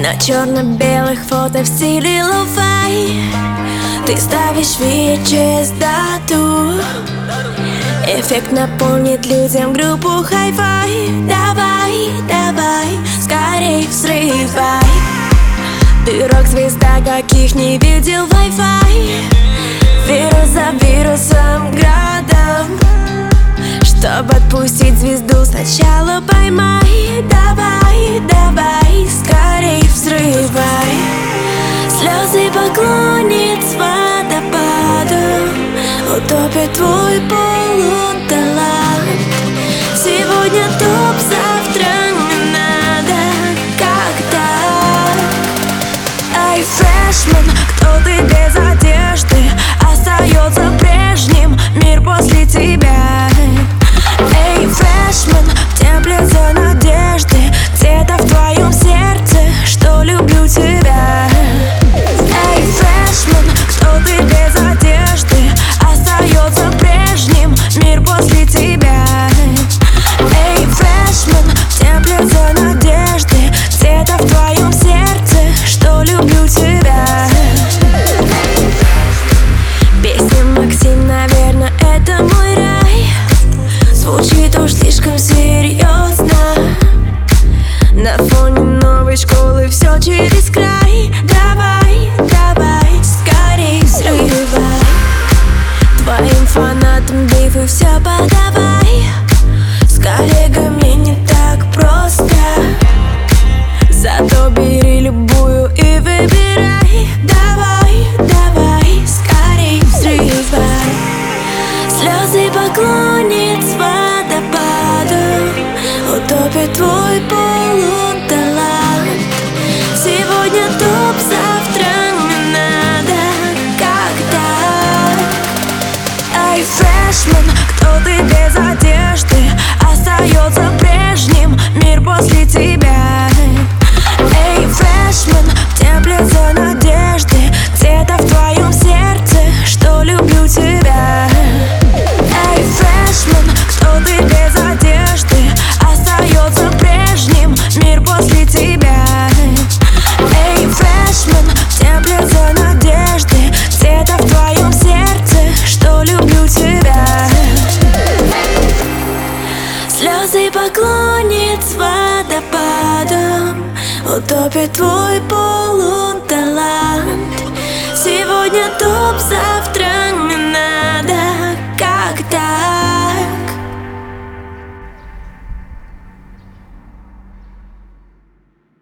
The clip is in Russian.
На черно-белых фото в стиле лоу-фай ты ставишь VHS дату. Эффект напомнит людям группу Hi-Fi. Давай, давай, скорей взрывай. Ты рок-звезда, каких не видел Wi-Fi. Вирус за вирусом, градом. Чтоб отпустить звезду, сначала поймай. Давай, давай, скорей взрывай. Слезы поклонниц водопадом утопит твой полуталант. Сегодня топ, завтра не надо. Как так? Ай, фрешмен, кто ты без одежды? Остается прежним мир после тебя. Эй, фрешмен, в теплице надежды, где-то в твоем сердце, что люблю тебя. Эй, фрешмен, кто ты без одежды? Остается прежним мир после тебя. Эй, фрешмен, в теплице надежды, где-то в твоем сердце, что люблю тебя. Песня Максим, наверное, это мой рай. Звучит уж слишком серьезно. На фоне новой школы все через край. Давай, давай, скорей взрывай. Твоим фанатам бифы все подавай. С коллегами не так просто, зато бери любую и выбирай. Давай, давай, скорей взрывай. Слезы поклонниц водопадом утопит твой полуталант. Сегодня топ, завтра не надо. Как так? Ай, фрешмен, кто ты без одежды? Остается прежним мир после тебя. Эй, фрешмен, в теплице надежды, где-то в твоем сердце, что люблю тебя. Эй, фрешмен, кто ты без одежды? Остается прежним мир после тебя. Эй, фрешмен, в теплице надежды, где-то в твоем сердце, что люблю тебя. Слезы поклонниц водопадом утопит твой полуталант. Сегодня топ, завтра